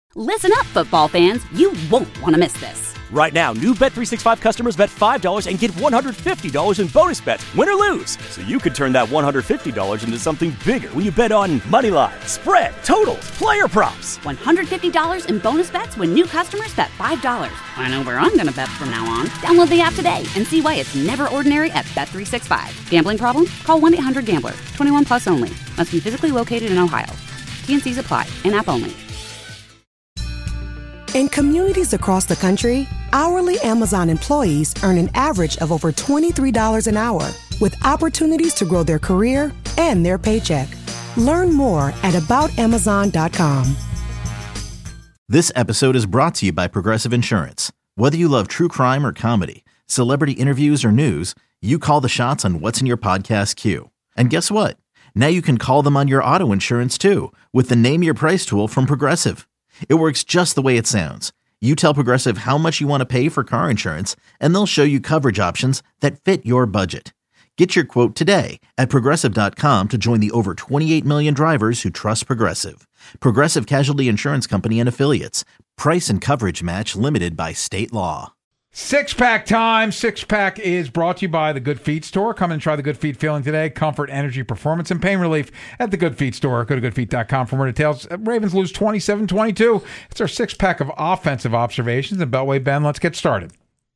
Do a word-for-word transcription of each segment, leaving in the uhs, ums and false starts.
Listen up, football fans. You won't want to miss this. Right now, new Bet three sixty-five customers bet five dollars and get one hundred fifty dollars in bonus bets, win or lose. So you could turn that one hundred fifty dollars into something bigger when you bet on money line, spread, totals, player props. one hundred fifty dollars in bonus bets when new customers bet five dollars. I know where I'm going to bet from now on. Download the app today and see why it's never ordinary at Bet three sixty-five. Gambling problem? Call one eight hundred gambler. twenty-one plus only. Must be physically located in Ohio. T N Cs apply. In-app only. In communities across the country, hourly Amazon employees earn an average of over twenty-three dollars an hour, with opportunities to grow their career and their paycheck. Learn more at about amazon dot com. This episode is brought to you by Progressive Insurance. Whether you love true crime or comedy, celebrity interviews or news, you call the shots on what's in your podcast queue. And guess what? Now you can call them on your auto insurance too, with the Name Your Price tool from Progressive. It works just the way it sounds. You tell Progressive how much you want to pay for car insurance, and they'll show you coverage options that fit your budget. Get your quote today at Progressive dot com to join the over twenty-eight million drivers who trust Progressive. Progressive Casualty Insurance Company and Affiliates. Price and coverage match limited by state law. Six-pack time. Six-pack is brought to you by the Good Feet Store. Come and try the Good Feet feeling today. Comfort, energy, performance, and pain relief at the Good Feet Store. Go to good feet dot com for more details. Ravens lose twenty-seven twenty-two. It's our six-pack of offensive observations. And Beltway, Ben, let's get started.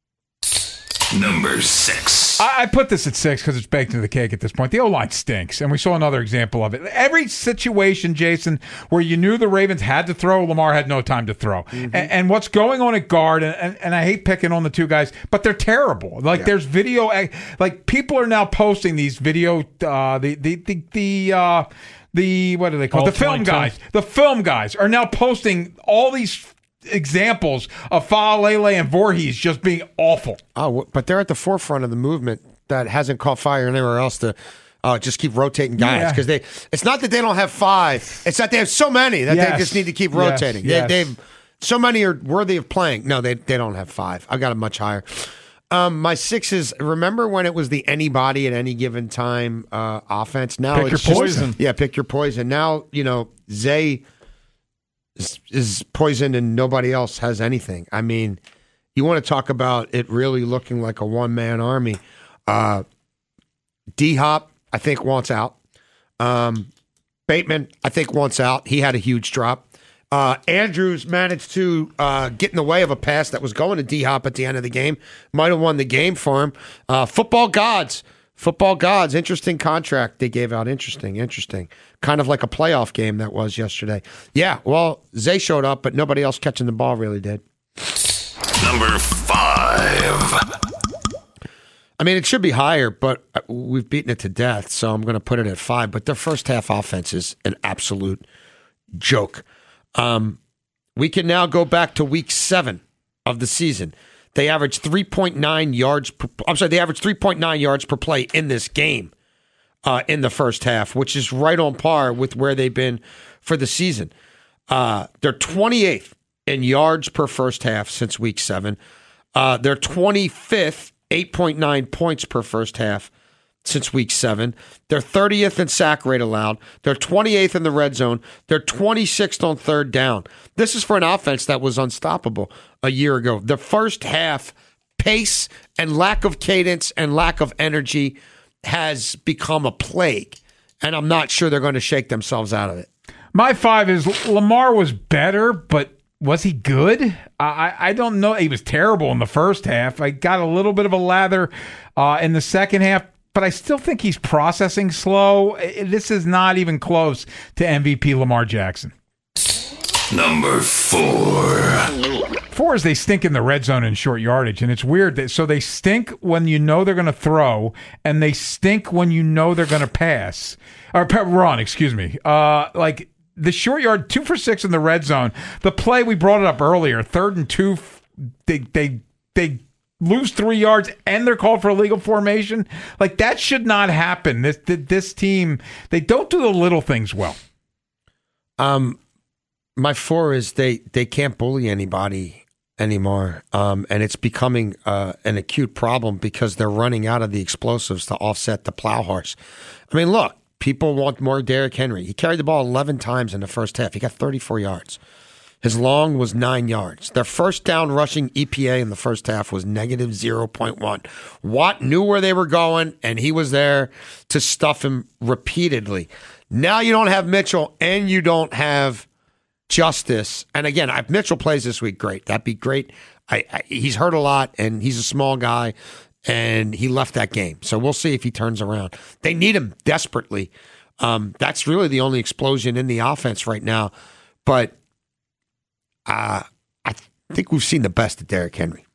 Number six. I, I put this at six because it's baked into the cake at this point. The O-line stinks, and we saw another example of it. Every situation, Jason, where you knew the Ravens had to throw, Lamar had no time to throw. Mm-hmm. And, and what's going on at guard, and, and, and I hate picking on the two guys, but they're terrible. Like, yeah. There's video, like, people are now posting these video, uh, the, the, the, the, uh, the, what are they called? Oh, the film guys. The film guys are now posting all these examples of Faalele and Voorhees just being awful. Oh, but they're at the forefront of the movement that hasn't caught fire anywhere else to uh, just keep rotating guys, because yeah. they. It's not that they don't have five; it's that they have so many that yes. they just need to keep rotating. Yes. They, they've so many are worthy of playing. No, they they don't have five. I got it much higher. Um, my six is, remember when it was the anybody at any given time uh, offense? Now pick it's your just, poison. Yeah, pick your poison. Now you know Zay is, is poison and nobody else has anything. I mean, you want to talk about it really looking like a one-man army. Uh, D-Hop, I think, wants out. Um, Bateman, I think, wants out. He had a huge drop. Uh, Andrews managed to uh, get in the way of a pass that was going to D-Hop at the end of the game. Might have won the game for him. Uh, football gods. Football gods. Interesting contract they gave out. Interesting, interesting. Kind of like a playoff game that was yesterday. Yeah, well, Zay showed up, but nobody else catching the ball really did. Number five. I mean, it should be higher, but we've beaten it to death, so I'm going to put it at five. But their first half offense is an absolute joke. Um, we can now go back to week seven of the season. They averaged three point nine yards per, I'm sorry, they averaged three point nine yards per play in this game uh, in the first half, which is right on par with where they've been for the season. Uh, they're twenty-eighth in yards per first half since week seven. Uh, they're twenty-fifth, eight point nine points per first half since week seven. They're thirtieth in sack rate allowed. They're twenty-eighth in the red zone. They're twenty-sixth on third down. This is for an offense that was unstoppable a year ago. The first half pace and lack of cadence and lack of energy has become a plague, and I'm not sure they're going to shake themselves out of it. My five is Lamar was better, but was he good? I, I don't know. He was terrible in the first half. I got a little bit of a lather uh, in the second half, but I still think he's processing slow. This is not even close to M V P Lamar Jackson. Number four. Four is they stink in the red zone in short yardage, and it's weird. That, so they stink when you know they're going to throw, and they stink when you know they're going to pass. Or run, excuse me. Uh, like the short yard, two for six in the red zone. The play, we brought it up earlier, third and two, they they they lose three yards, and they're called for illegal formation. Like, that should not happen. This this team, they don't do the little things well. Um, my four is they they can't bully anybody anymore, um, and it's becoming uh, an acute problem because they're running out of the explosives to offset the plow horse. I mean, look, people want more Derrick Henry. He carried the ball eleven times in the first half. He got thirty-four yards. His long was nine yards. Their first down rushing E P A in the first half was negative zero point one. Watt knew where they were going, and he was there to stuff him repeatedly. Now you don't have Mitchell, and you don't have Justice. And again, if Mitchell plays this week, great. That'd be great. I, I, he's hurt a lot, and he's a small guy, and he left that game. So we'll see if he turns around. They need him desperately. Um, that's really the only explosion in the offense right now. But uh, I th- think we've seen the best of Derrick Henry.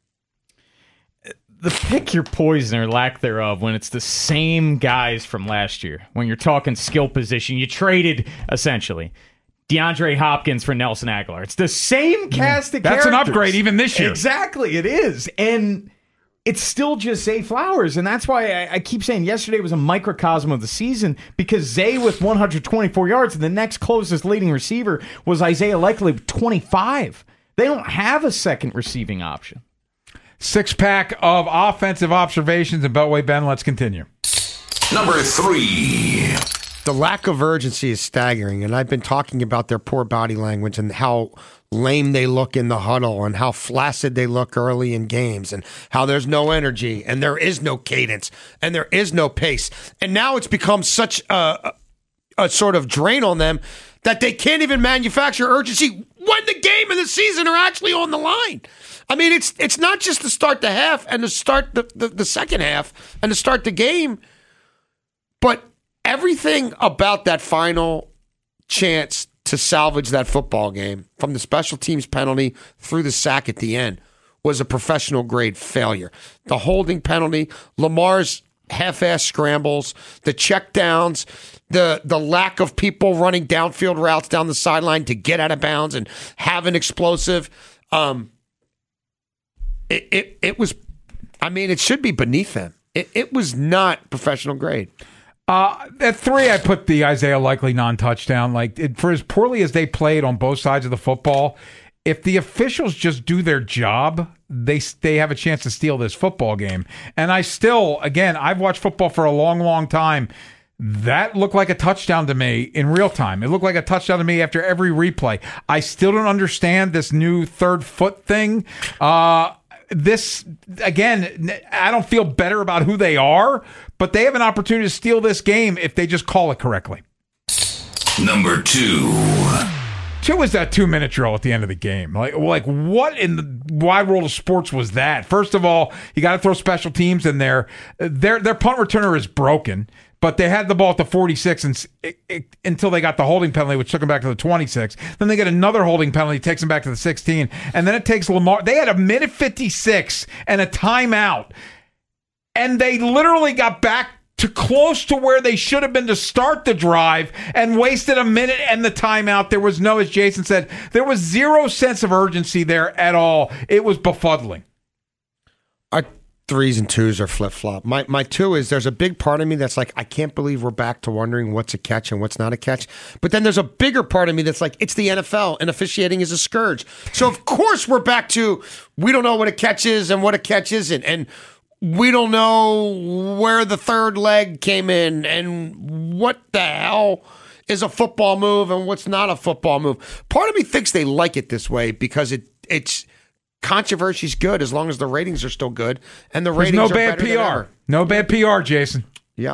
The pick your poison or lack thereof when it's the same guys from last year. When you're talking skill position, you traded, essentially, DeAndre Hopkins for Nelson Aguilar. It's the same cast of That's characters. an upgrade even this year. Exactly, it is. And it's still just Zay Flowers. And that's why I, I keep saying yesterday was a microcosm of the season, because Zay with one hundred twenty-four yards, and the next closest leading receiver was Isaiah Likely with twenty-five. They don't have a second receiving option. Six-pack of offensive observations and Beltway. Ben, let's continue. Number three. The lack of urgency is staggering, and I've been talking about their poor body language and how lame they look in the huddle and how flaccid they look early in games and how there's no energy and there is no cadence and there is no pace. And now it's become such a, a, a sort of drain on them that they can't even manufacture urgency when the game and the season are actually on the line. I mean, it's it's not just to start the half and to start the, the, the second half and to start the game, but everything about that final chance to salvage that football game, from the special teams penalty through the sack at the end, was a professional grade failure. The holding penalty, Lamar's half-ass scrambles, the checkdowns, the the lack of people running downfield routes down the sideline to get out of bounds and have an explosive. Um, it, it, it was, I mean, it should be beneath them. It, it was not professional grade. Uh, at three, I put the Isaiah Likely non-touchdown. Like, it, for as poorly as they played on both sides of the football, if the officials just do their job, they they have a chance to steal this football game. And I still, again, I've watched football for a long, long time. That looked like a touchdown to me in real time. It looked like a touchdown to me after every replay. I still don't understand this new third foot thing. Uh, this, again, I don't feel better about who they are, but they have an opportunity to steal this game if they just call it correctly. Number two. Two was that two-minute drill at the end of the game. Like, like what in the wide world of sports was that? First of all, you got to throw special teams in there. Their their punt returner is broken, but they had the ball at the forty-six and, it, it, until they got the holding penalty, which took them back to the twenty-six. Then they get another holding penalty, takes them back to the sixteen. And then it takes Lamar. They had a minute fifty-six and a timeout. And they literally got back to close to where they should have been to start the drive and wasted a minute and the timeout. There was no, as Jason said, there was zero sense of urgency there at all. It was befuddling. Our threes and twos are flip-flop. My my two is there's a big part of me that's like, I can't believe we're back to wondering what's a catch and what's not a catch. But then there's a bigger part of me that's like, it's the N F L and officiating is a scourge. So of course we're back to, we don't know what a catch is and what a catch isn't. And we don't know where the third leg came in and what the hell is a football move and what's not a football move. Part of me thinks they like it this way because it it's controversy's good as long as the ratings are still good, and the ratings There's no are bad better P than R. ever. No bad P R, Jason. Yeah.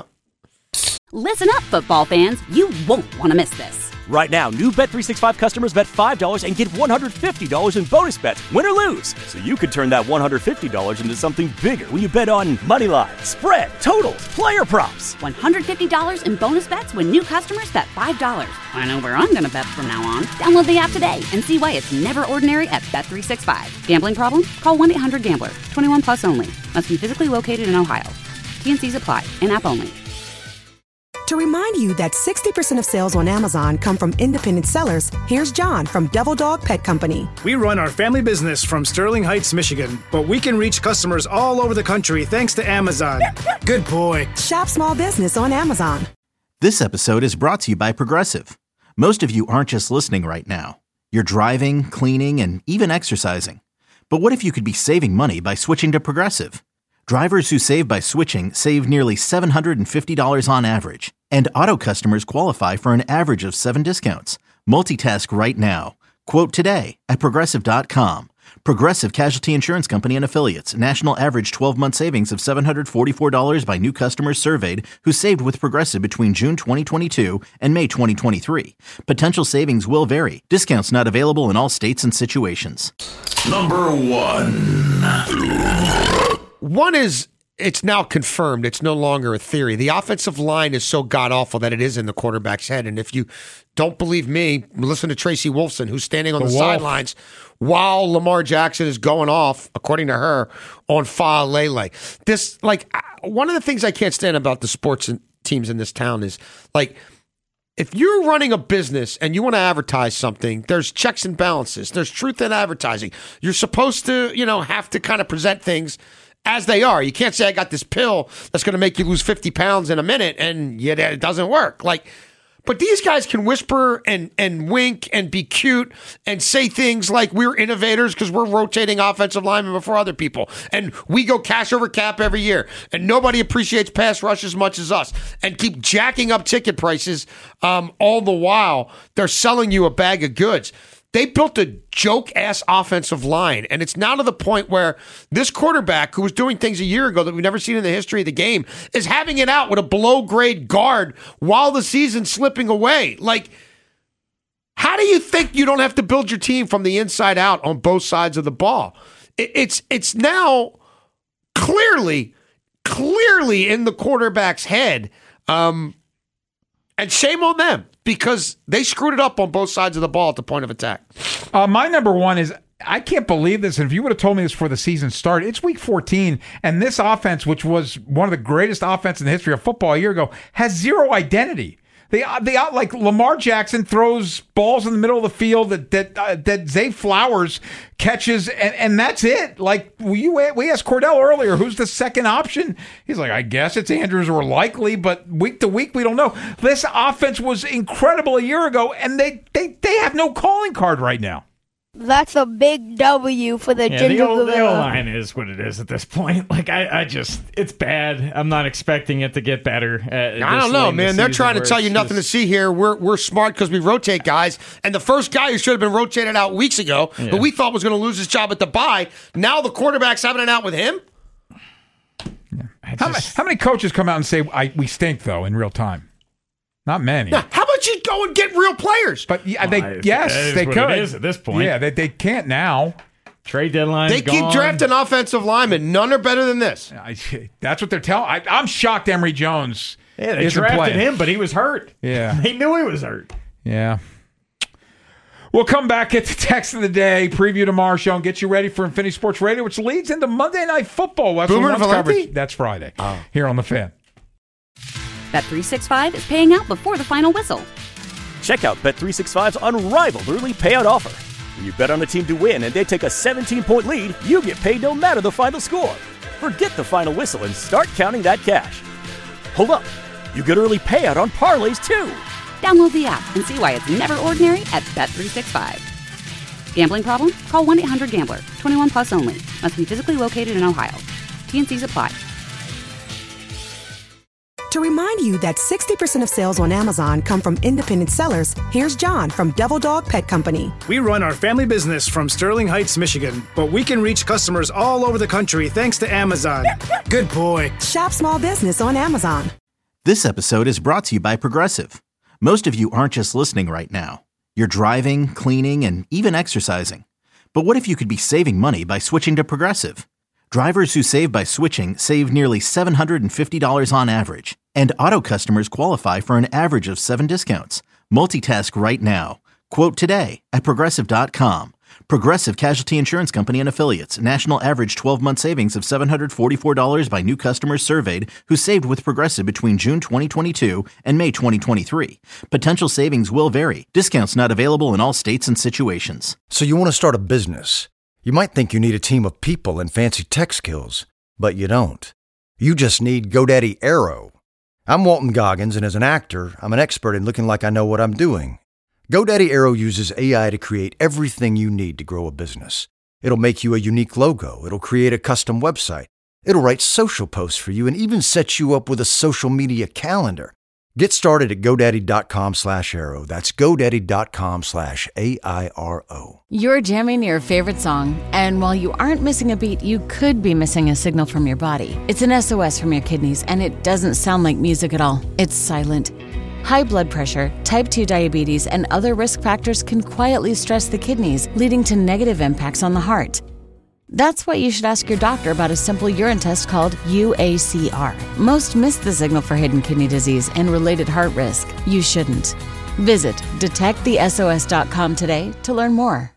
Listen up, football fans. You won't want to miss this. Right now, new Bet three sixty-five customers bet five dollars and get one hundred fifty dollars in bonus bets, win or lose. So you could turn that one hundred fifty dollars into something bigger when you bet on money line, spread, totals, player props. one hundred fifty dollars in bonus bets when new customers bet five dollars. I know where I'm going to bet from now on. Download the app today and see why it's never ordinary at Bet three sixty-five. Gambling problem? Call one eight hundred gambler. twenty-one plus only. Must be physically located in Ohio. T and C's apply. In-app only. To remind you that sixty percent of sales on Amazon come from independent sellers, here's John from Devil Dog Pet Company. We run our family business from Sterling Heights, Michigan, but we can reach customers all over the country thanks to Amazon. Good boy. Shop small business on Amazon. This episode is brought to you by Progressive. Most of you aren't just listening right now. You're driving, cleaning, and even exercising. But what if you could be saving money by switching to Progressive? Drivers who save by switching save nearly seven hundred fifty dollars on average. And auto customers qualify for an average of seven discounts. Multitask right now. Quote today at Progressive dot com. Progressive Casualty Insurance Company and Affiliates. National average twelve-month savings of seven hundred forty-four dollars by new customers surveyed who saved with Progressive between June twenty twenty-two and May twenty twenty-three. Potential savings will vary. Discounts not available in all states and situations. Number one. One is, it's now confirmed. It's no longer a theory. The offensive line is so god-awful that it is in the quarterback's head. And if you don't believe me, listen to Tracy Wolfson, who's standing on the, the sidelines while Lamar Jackson is going off, according to her, on Fa-Lele. This, like, one of the things I can't stand about the sports teams in this town is, like, if you're running a business and you want to advertise something, there's checks and balances. There's truth in advertising. You're supposed to, you know, have to kind of present things as they are. You can't say I got this pill that's going to make you lose fifty pounds in a minute and yet it doesn't work. Like, but these guys can whisper and, and wink and be cute and say things like we're innovators because we're rotating offensive linemen before other people. And we go cash over cap every year. And nobody appreciates pass rush as much as us. And keep jacking up ticket prices um, all the while they're selling you a bag of goods. They built a joke-ass offensive line, and it's now to the point where this quarterback, who was doing things a year ago that we've never seen in the history of the game, is having it out with a below-grade guard while the season's slipping away. Like, how do you think you don't have to build your team from the inside out on both sides of the ball? It's it's now clearly, clearly in the quarterback's head, um, and shame on them, because they screwed it up on both sides of the ball at the point of attack. Uh, my number one is, I can't believe this. And if you would have told me this before the season started, it's week fourteen, and this offense, which was one of the greatest offenses in the history of football a year ago, has zero identity. They, they like Lamar Jackson throws balls in the middle of the field that that uh, that Zay Flowers catches, and, and that's it. Like we we asked Cordell earlier, who's the second option? He's like, I guess it's Andrews or likely, but week to week we don't know. This offense was incredible a year ago, and they they, they have no calling card right now. That's a big W for the yeah, Ginger the old, Gorilla. the old line is what it is at this point. Like, I, I just, it's bad. I'm not expecting it to get better. Uh, I don't know, man. They're trying to tell you nothing just... to see here. We're we're smart because we rotate guys. And the first guy who should have been rotated out weeks ago, yeah. who we thought was going to lose his job at the bye, now the quarterback's having it out with him? Yeah. Just... How, many, how many coaches come out and say, I, we stink, though, in real time? Not many. Now, how about you go and get real players? But yeah, they well, yes, they could. It is at this point. Yeah, they they can't now. Trade deadline. They keep gone. drafting offensive linemen. None are better than this. I, that's what they're telling. I, I'm shocked. Emory Jones. Yeah, they isn't drafted playing. him, but he was hurt. Yeah, they knew he was hurt. Yeah. We'll come back at the text of the day, preview tomorrow show, and get you ready for Infinity Sports Radio, which leads into Monday Night Football. Boomer and Valenti? Coverage. That's Friday. Oh. Here on The Fan. Bet three sixty-five is paying out before the final whistle. Check out Bet three sixty-five's unrivaled early payout offer. When you bet on a team to win and they take a seventeen-point lead, you get paid no matter the final score. Forget the final whistle and start counting that cash. Hold up. You get early payout on parlays, too. Download the app and see why it's never ordinary at Bet three sixty-five. Gambling problem? Call one eight hundred gambler. twenty-one plus only. Must be physically located in Ohio. T and C's apply. To remind you that sixty percent of sales on Amazon come from independent sellers, here's John from Devil Dog Pet Company. We run our family business from Sterling Heights, Michigan, but we can reach customers all over the country thanks to Amazon. Good boy. Shop small business on Amazon. This episode is brought to you by Progressive. Most of you aren't just listening right now. You're driving, cleaning, and even exercising. But what if you could be saving money by switching to Progressive? Drivers who save by switching save nearly seven hundred fifty dollars on average. And auto customers qualify for an average of seven discounts. Multitask right now. Quote today at Progressive dot com. Progressive Casualty Insurance Company and Affiliates. National average twelve-month savings of seven hundred forty-four dollars by new customers surveyed who saved with Progressive between June twenty twenty-two and May twenty twenty-three. Potential savings will vary. Discounts not available in all states and situations. So you want to start a business. You might think you need a team of people and fancy tech skills, but you don't. You just need GoDaddy Aero. I'm Walton Goggins, and as an actor, I'm an expert in looking like I know what I'm doing. GoDaddy Aero uses A I to create everything you need to grow a business. It'll make you a unique logo. It'll create a custom website. It'll write social posts for you and even set you up with a social media calendar. Get started at GoDaddy.com slash Arrow. That's GoDaddy.com slash A I R O. You're jamming your favorite song, and while you aren't missing a beat, you could be missing a signal from your body. It's an S O S from your kidneys, and it doesn't sound like music at all. It's silent. High blood pressure, type two diabetes, and other risk factors can quietly stress the kidneys, leading to negative impacts on the heart. That's why you should ask your doctor about a simple urine test called U A C R. Most miss the signal for hidden kidney disease and related heart risk. You shouldn't. Visit detect the S O S dot com today to learn more.